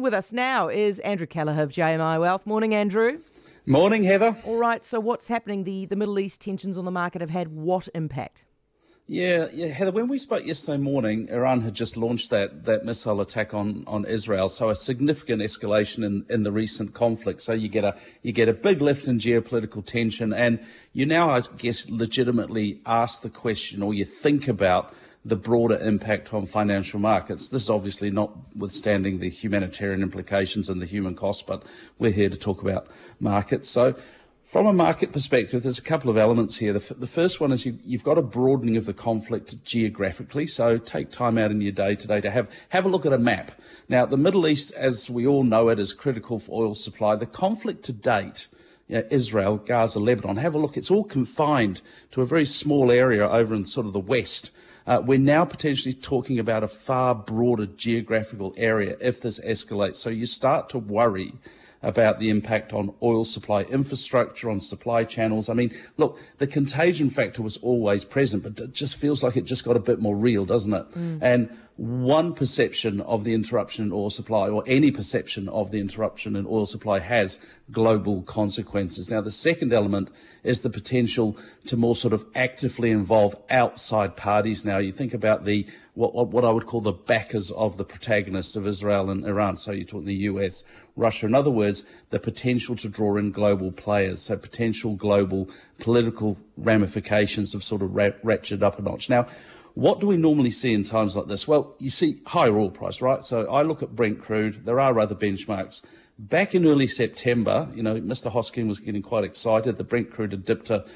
With us now is Andrew Kelleher of JMI Wealth. Morning, Andrew. Morning, Heather. All right, so what's happening? The Middle East tensions on the market have had what impact? Yeah, Heather, when we spoke yesterday morning, Iran had just launched that missile attack on Israel, so a significant escalation in the recent conflict. So you get a big lift in geopolitical tension, and you now, I guess, legitimately ask the question, or you think about the broader impact on financial markets. This is obviously notwithstanding the humanitarian implications and the human cost, but we're here to talk about markets. So from a market perspective, there's a couple of elements here. The first one is you've got a broadening of the conflict geographically. So take time out in your day today to have a look at a map. Now, the Middle East, as we all know it, is critical for oil supply. The conflict to date, Israel, Gaza, Lebanon, have a look. It's all confined to a very small area over in sort of the west. We're now potentially talking about a far broader geographical area if this escalates. So you start to worry about the impact on oil supply infrastructure, on supply channels. I mean, look, the contagion factor was always present, but it just feels like it just got a bit more real, doesn't it? And one perception of the interruption in oil supply, or any perception of the interruption in oil supply, has global consequences. Now, the second element is the potential to more sort of actively involve outside parties. Now, you think about what I would call the backers of the protagonists of Israel and Iran. So you're talking the US, Russia. In other words, the potential to draw in global players. So potential global political ramifications have sort of ratcheted up a notch. Now, what do we normally see in times like this? Well, you see higher oil price, right? So I look at Brent crude. There are other benchmarks. Back in early September, Mr. Hoskin was getting quite excited. The Brent crude had dipped to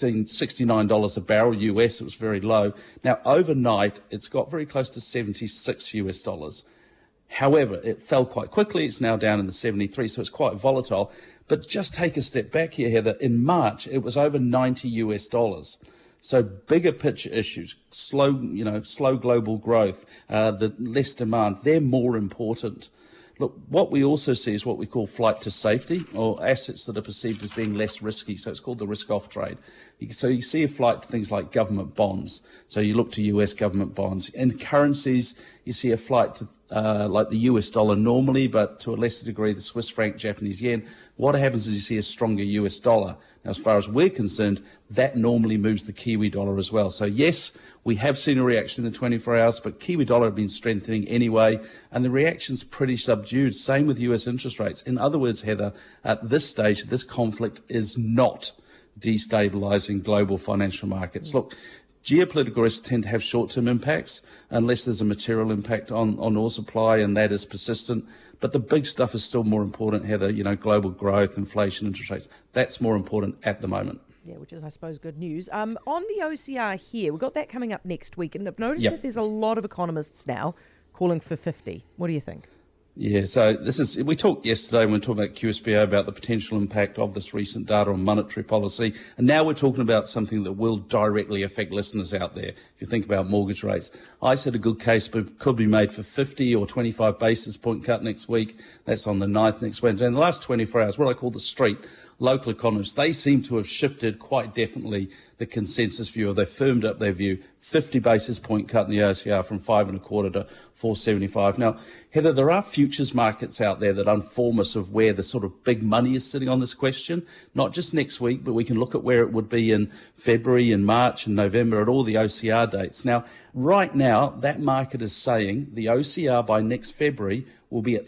$69 a barrel US. It was very low. Now, overnight, it's got very close to $76 US. However, it fell quite quickly. It's now down in the 73, so it's quite volatile. But just take a step back here, Heather. In March, it was over $90 US. So bigger picture issues, slow global growth, the less demand, they're more important. Look, what we also see is what we call flight to safety, or assets that are perceived as being less risky. So it's called the risk-off trade. So you see a flight to things like government bonds. So you look to US government bonds. In currencies, you see a flight to like the US dollar normally, but to a lesser degree the Swiss franc, Japanese yen. What happens is you see a stronger US dollar. Now, as far as we're concerned, that normally moves the Kiwi dollar as well. So yes, we have seen a reaction in the 24 hours, but Kiwi dollar have been strengthening anyway, and the reaction's pretty subdued. Same with US interest rates. In other words, Heather, at this stage, this conflict is not destabilizing global financial markets. Look, geopolitical risks tend to have short-term impacts unless there's a material impact on oil supply, and that is persistent. But the big stuff is still more important, Heather, global growth, inflation, interest rates. That's more important at the moment. Yeah, which is, I suppose, good news. On the OCR here, we've got that coming up next week, and I've noticed that there's a lot of economists now calling for 50. What do you think? Yeah, so we talked yesterday when we talked about QSBO about the potential impact of this recent data on monetary policy. And now we're talking about something that will directly affect listeners out there. If you think about mortgage rates, I said a good case could be made for 50 or 25 basis point cut next week. That's on the 9th next Wednesday. In the last 24 hours, what I call the street, local economists, they seem to have shifted quite definitely the consensus view, or they firmed up their view. 50 basis point cut in the OCR from 5.25 to 4.75. Now, Heather, there are futures markets out there that inform us of where the sort of big money is sitting on this question, not just next week, but we can look at where it would be in February and March and November at all the OCR dates. Now, right now, that market is saying the OCR by next February will be at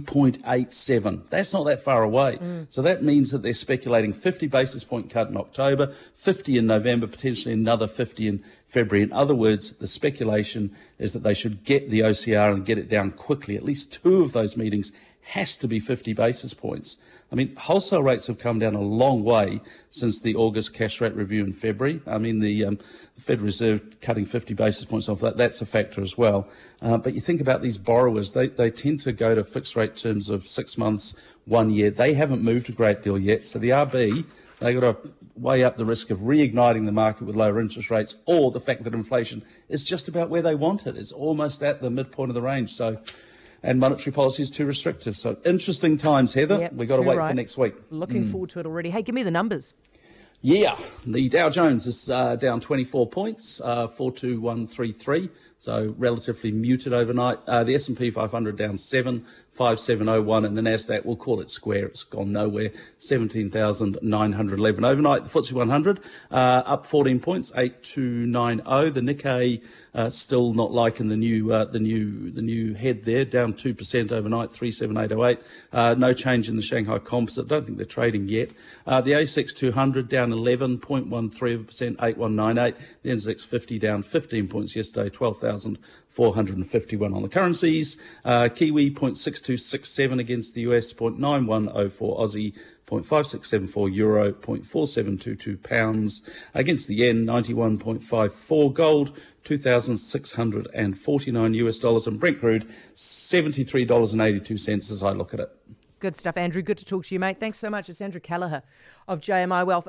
3.87. That's not that far away. So that means that they're speculating 50 basis point cut in October, 50 in November, potentially another 50 in February. In other words, the speculation is that they should get the OCR and get it down quickly. At least two of those meetings has to be 50 basis points. I mean, wholesale rates have come down a long way since the August cash rate review in February. I mean, the Fed Reserve cutting 50 basis points off that's a factor as well. But you think about these borrowers, they tend to go to fixed rate terms of 6 months, 1 year. They haven't moved a great deal yet. So the RB, they've got to weigh up the risk of reigniting the market with lower interest rates, or the fact that inflation is just about where they want it. It's almost at the midpoint of the range. And monetary policy is too restrictive. So interesting times, Heather. Yep, We've got to wait for next week. Looking forward to it already. Hey, give me the numbers. Yeah, the Dow Jones is down 24 points, 42133. so relatively muted overnight. The S&P 500 down 7,5701, and the Nasdaq, we'll call it square, it's gone nowhere, 17,911 overnight. The FTSE 100 up 14 points, 8290. The Nikkei still not liking the new head there, down 2% overnight, 37808. No change in the Shanghai Composite. Don't think they're trading yet. The ASX 200 down 11.13%, 8198. The NZX 50 down 15 points yesterday, 12,451 on the currencies. Kiwi 0.6267 against the US, 0.9104 Aussie, 0.5674 euro, 0.4722 pounds against the yen, 91.54 gold, $2,649 US, and Brent crude $73.82 as I look at it. Good stuff, Andrew. Good to talk to you, mate. Thanks so much. It's Andrew Callagher of JMI Wealth.